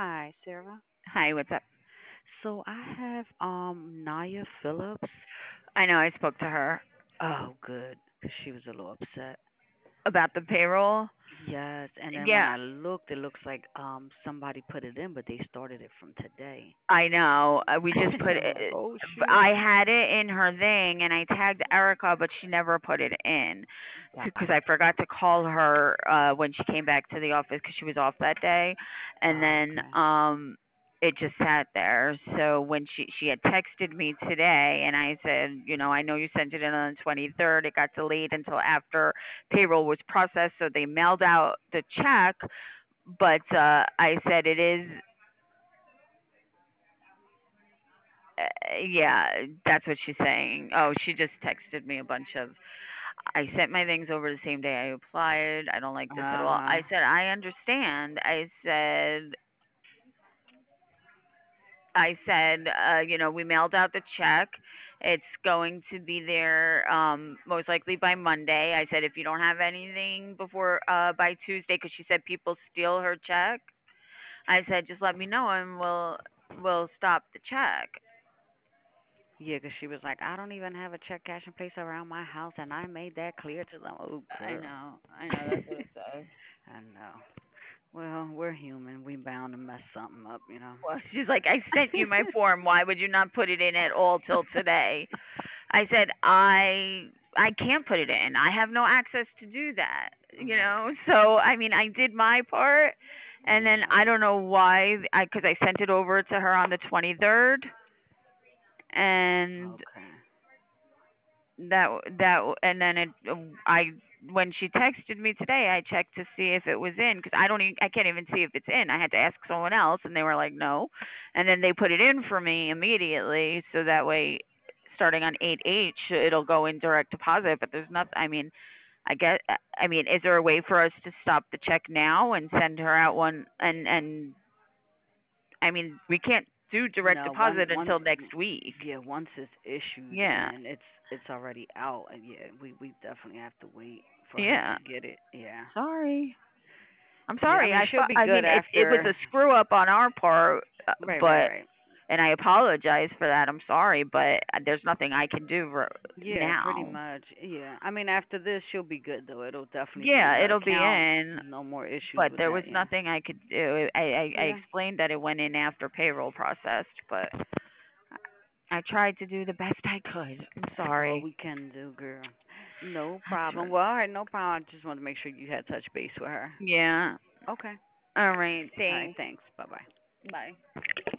Hi, Sarah. Hi, what's up? So I have Naya Phillips. I know I spoke to her Oh, good, 'cause she was a little upset. about the payroll. Yes, and then when Yeah, I looked, it looks like somebody put it in, but they started it from today. I know. We just put I'm like, it. oh shoot. I had it in her thing, and I tagged Erica, but she never put it in because Gotcha. I forgot to call her when she came back to the office because she was off that day, and Oh, then okay. it just sat there. So when she had texted me today, and I said, I know you sent it in on the 23rd. It got delayed until after payroll was processed, so they mailed out the check. But I said it is. Yeah, that's what she's saying. Oh, she just texted me a bunch of. I sent my things over the same day I applied. I don't like this at all. Uh-huh. I said I understand. I said, we mailed out the check. It's going to be there most likely by Monday. I said if you don't have anything before by Tuesday, because she said people steal her check. I said just let me know and we'll stop the check. Yeah, 'cause she was like, I don't even have a check cashing place around my house, and I made that clear to them. Oh, I girl. know, I know. That's what it says. I know. Well, we're human. We bound to mess something up, you know. Well, she's like, I sent you my form. Why would you not put it in at all till today? I said, I can't put it in. I have no access to do that. Right. So I mean, I did my part, and then Yeah. I don't know why. Because I sent it over to her on the 23rd, and Okay. and then I when she texted me today, I checked to see if it was in because I can't even see if it's in. I had to ask someone else, and they were like, no, and then they put it in for me immediately, so that way, starting on 8H, it'll go in direct deposit. But there's nothing. I mean, I mean, is there a way for us to stop the check now and send her out one? And I mean, we can't do direct No, one deposit one until next week. yeah, once it's issued, Yeah, then it's already out. And yeah, we definitely have to wait for her to yeah. get it. Yeah. Sorry. I'm Yeah, I sorry. mean she'll be I good mean, it was after. a screw up on our part, Right, right, but right. and I apologize for that. I'm sorry, but there's nothing I can do Yeah, pretty now. much. Yeah. I mean after this she'll be good though. It'll definitely be in Yeah, her it'll be account. in, No more issues but with there was that, yeah. nothing I could do. I Yeah. explained that it went in after payroll processed, but I tried to do the best I could. I'm That's all sorry. we can do, girl. No That's problem. what. Well, all right, no problem. I just wanted to make sure you had touch base with her. Yeah. Okay. All right. All right, Thanks. thanks. Bye bye. Bye.